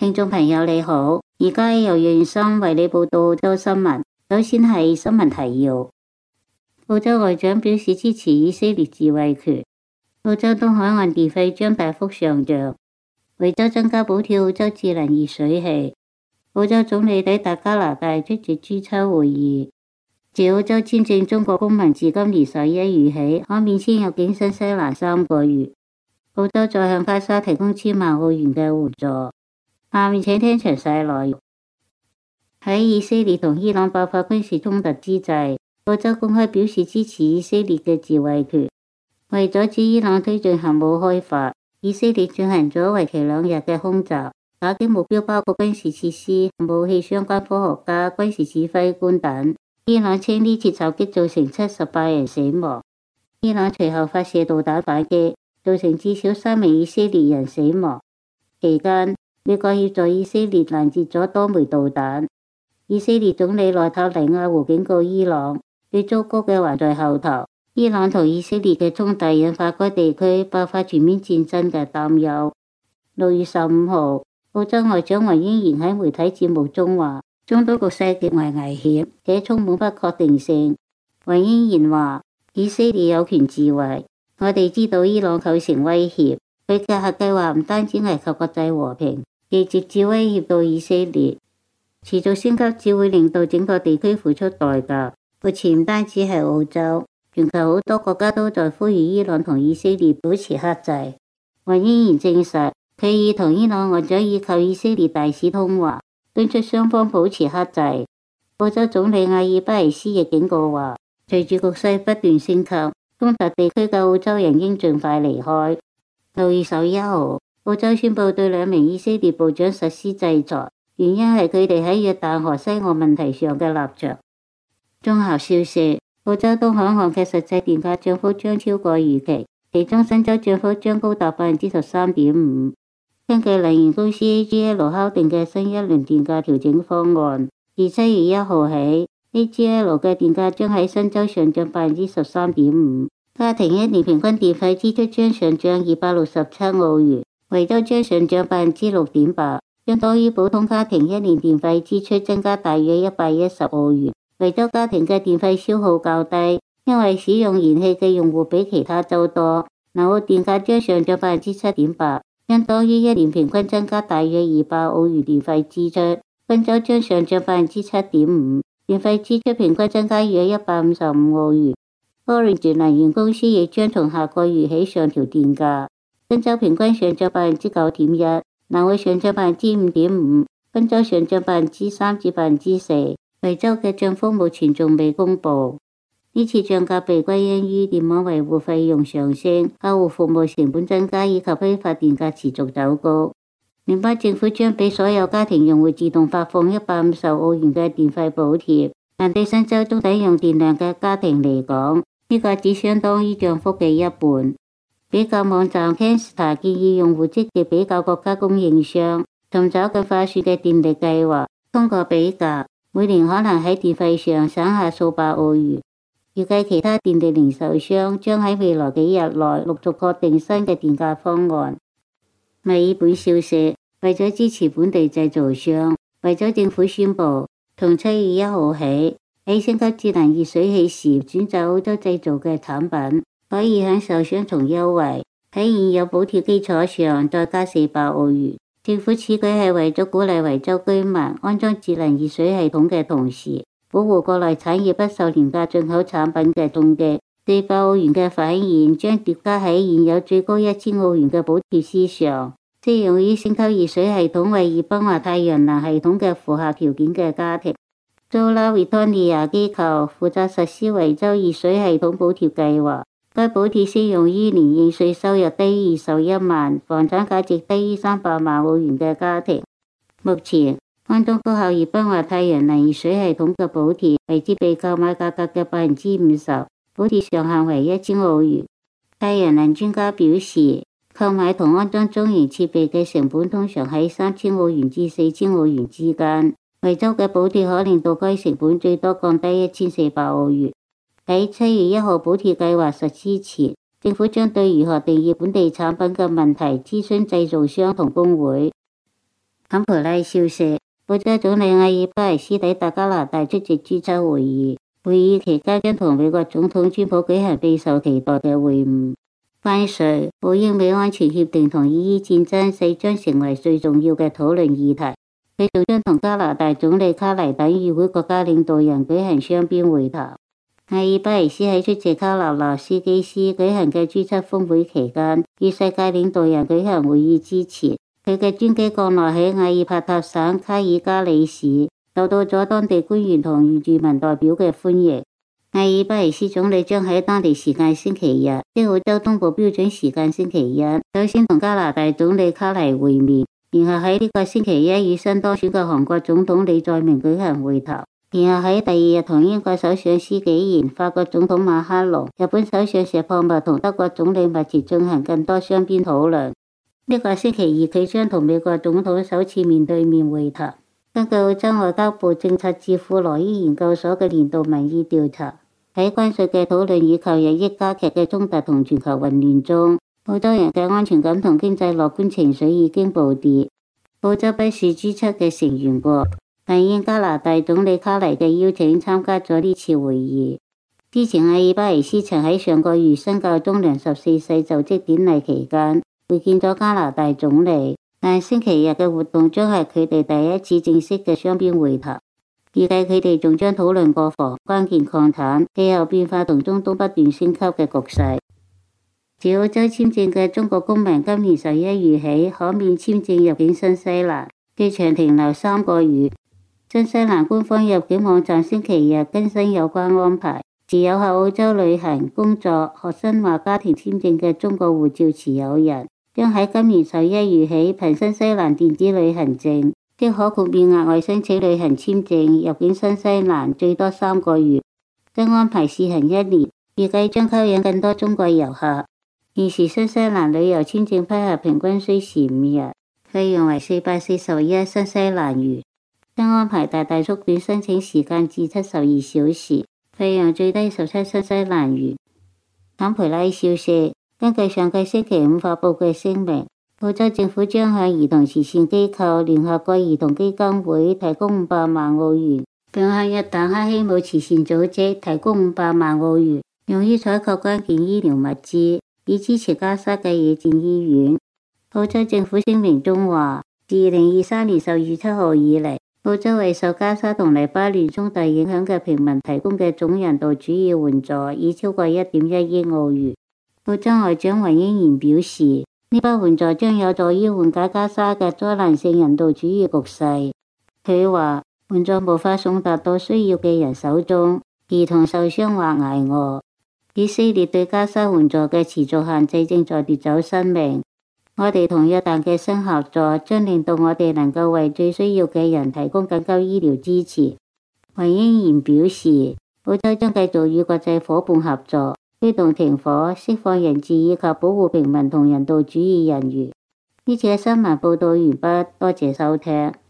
聽眾朋友你好，而家由袁生為你報道澳洲新聞。首先係新聞提要：澳洲外長表示支持以色列自衛權。澳洲東海岸電費將大幅上漲。維州增加補貼澳洲智能熱水器。澳洲總理抵達加拿大出席 G7 會議。自澳洲簽證中國公民自今年11月起可免簽入境新西蘭3個月。澳洲再向加沙提供1000萬澳元嘅援助。下面請聽詳細內容。喺以色列同伊朗爆發軍事衝突之際，澳洲公開表示支持以色列嘅自衛權。為阻止伊朗推進核武開發，以色列進行咗為期2日嘅空襲，打擊目標包括軍事設施、武器相關科學家、軍事指揮官等。伊朗稱呢次襲擊造成78人死亡。伊朗隨後發射導彈反擊，造成至少3名以色列人死亡。期間，美國協助以色列攔截咗多枚導彈。以色列總理內塔尼亞胡警告伊朗，最糟糕嘅還在後頭。伊朗同以色列嘅衝突引發該地區爆發全面戰爭嘅擔憂。6月15號，澳洲外長黃英賢喺媒體節目中話，中東局勢極為危險，且充滿不確定性。黃英賢話，以色列有權自衛，我哋知道伊朗構成威脅，佢嘅核計劃唔單止危及國際和平，亦直接威脅到以色列。持續升級只會令到整個地區付出代價。目前唔單止係澳洲，全球好多國家都在呼籲伊朗同以色列保持克制。黃英賢證實，佢已同伊朗外長以及以色列大使通話，敦促雙方保持克制。澳洲總理阿爾巴尼斯亦警告話，隨住局勢不斷升級，衝突地區嘅澳洲人應盡快離開。6月11號，澳洲宣布對2名以色列部長實施制裁，原因係佢哋喺約旦河西岸問題上嘅立場。綜合消息，澳洲東海岸嘅實際電價漲幅將超過預期，其中新州漲幅將高達 13.5%。根據能源公司 AGL 敲定嘅新一輪電價調整方案，自7月1號起 ，AGL 嘅電價將喺新州上漲 13.5%， 家庭1年平均電費支出將上漲267澳元，維州將上漲 6.8%， 相當於普通家庭1年電費支出增加大約110澳元。維州家庭嘅電費消耗較低，因為使用燃氣嘅用戶比其他州多。南澳電價將上漲 7.8%， 相當於1年平均增加大約200澳元電費支出。賓州將上漲 7.5%， 電費支出平均增加約155澳元。Origin 能源公司亦將從下個月起上調電價，新州平均上漲 9.1%， 南澳上漲 5.5%， 賓州上漲 3% 至 4%。維州嘅漲幅目前仲未公布。呢次漲價被歸因於電網維護費用上升、客戶服務成本增加以及批發電價持續走高。聯邦政府將俾所有家庭用戶自動發放150澳元嘅電費補貼，但對新州中等用電量嘅家庭嚟講，呢個只相當於漲幅嘅一半。比較網站 Canstar 建議用戶積極比較國家供應商，尋找更划算嘅電力計劃，通過比較，每年可能喺電費上省下數百澳元。預計其他電力零售商將喺未來幾日內陸續確定新嘅電價方案。墨爾本消息，為咗支持本地製造商，維州政府宣布，從7月1號起，喺升級智能熱水器時選擇澳洲製造嘅產品，可以享受雙重優惠，喺現有補貼基礎上再加400澳元。政府此舉係為咗鼓勵維州居民安裝智能熱水系統嘅同時，保護國內產業不受廉價進口產品嘅衝擊。400澳元嘅返現將疊加喺現有最高1000澳元嘅補貼之上，適用於升級熱水系統為熱泵或太陽能系統嘅符合條件嘅家庭。Solar Victoria 機構負責實施維州熱水系統補貼計劃。該補貼適用於年應稅收入低於21萬、房產價值低於300萬澳元嘅家庭。目前，安裝高效熱泵或太陽能熱水系統嘅補貼為設備購買價格嘅 50%， 補貼上限為1000澳元。太陽能專家表示，購買同安裝中型設備嘅成本通常喺3000澳元至4000澳元之間。維州嘅補貼可令到該成本最多降低1400澳元。喺7月1號補貼計劃實施前，政府將對如何定義本地產品嘅問題諮詢製造商同工會。 坎培拉消息，澳洲總理阿爾巴尼斯抵達加拿大出席 G7 會議，會議期間將同美國總統川普舉行備受期待嘅會晤。關稅、保英美安全協定同伊伊戰爭四將成為最重要嘅討論議題。佢仲將同加拿大總理卡尼等與會國家領導人舉行雙邊會談。阿爾巴尼斯喺出席卡納納斯基斯舉行嘅 G7 峰會期間，與世界領導人舉行會議之前，佢嘅專機降落喺阿爾伯塔省卡爾加里市，受到咗當地官員同原住民代表嘅歡迎。阿爾巴尼斯總理將喺當地時間星期日，即澳洲東部標準時間星期一，首先同加拿大總理卡尼會面，然後喺呢個星期一與新當選嘅韓國總統李在明舉行會談，然後喺第二日同英國首相施紀賢、法國總統馬克龍、日本首相石破茂同德國總理密切進行更多雙邊討論。呢個星期二佢將同美國總統首次面對面會談。根據澳洲外交部政策智庫羅伊研究所嘅年度民意調查，喺關稅嘅討論以及日益加劇嘅衝突同全球混亂中，澳洲人嘅安全感同經濟樂觀情緒已經暴跌。澳洲不是 G7 嘅成員國，但應加拿大總理卡尼嘅邀請參加咗呢次會議。之前阿爾巴尼斯曾喺上個月新教宗良14世就職典禮期間會見咗加拿大總理，但星期日嘅活動將係佢哋第一次正式嘅雙邊會談。預計佢哋仲將討論國防、關鍵礦產、氣候變化同中東不斷升級嘅局勢。持澳洲簽證嘅中國公民今年11月起可免簽證入境新西蘭，機場停留3個月。新西蘭官方入境網站星期日更新有關安排，持有效澳洲旅行、工作、學生或家庭簽證嘅中國護照持有人，將喺今年11月起憑新西蘭電子旅行證，即可豁免額外申請旅行簽證入境新西蘭最多3個月。新安排試行1年，預計將吸引更多中國遊客。現時新西蘭旅遊簽證批核平均需時5日，費用為441新西蘭元。新安排大大縮短申請時間至72小時，費用最低17新西蘭元。坎培拉消息，根據上個星期5發佈嘅聲明，澳洲政府將向兒童慈善機構聯合國兒童基金會提供500萬澳元，並向約旦克希姆慈善組織提供500萬澳元，用於採購關鍵醫療物資，以支持加沙嘅野戰醫院。澳洲政府聲明中話，自2023年10月7號以嚟，澳洲為受加沙同黎巴嫩衝突影響嘅平民提供嘅總人道主義援助已超過 1.1 億澳元。澳洲外長雲英賢表示，呢筆援助將有助於緩解加沙嘅災難性人道主義局勢。佢話，援助無法送達到需要嘅人手中，兒童受傷或捱餓。以色列對加沙援助嘅持續限制正在奪走生命。我哋同約旦嘅新合作將令到我哋能夠為最需要嘅人提供緊急醫療支持。雲英賢表示，澳洲將繼續與國際夥伴合作，推動停火、釋放人質以及保護平民同人道主義人員。呢次嘅新聞報道完畢，多謝收聽。